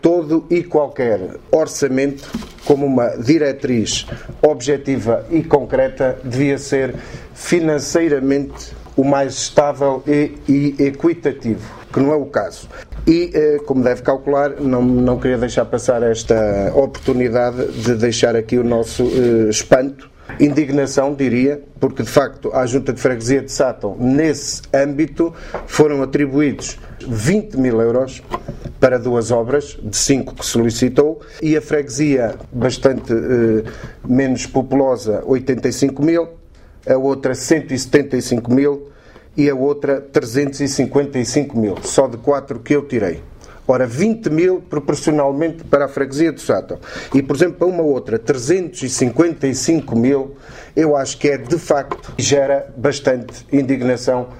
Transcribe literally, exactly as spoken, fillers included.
todo e qualquer orçamento, como uma diretriz objetiva e concreta, devia ser financeiramente o mais estável e, e equitativo, que não é o caso. E, como deve calcular, não, não queria deixar passar esta oportunidade de deixar aqui o nosso eh, espanto, indignação, diria, porque de facto à Junta de Freguesia de Sátão, nesse âmbito, foram atribuídos vinte mil euros para duas obras, de cinco que solicitou, e a freguesia bastante eh, menos populosa, oitenta e cinco mil, a outra cento e setenta e cinco mil e a outra trezentos e cinquenta e cinco mil, só de quatro que eu tirei. Ora, vinte mil proporcionalmente para a freguesia de Sátão. E, por exemplo, para uma outra, trezentos e cinquenta e cinco mil, eu acho que é, de facto, gera bastante indignação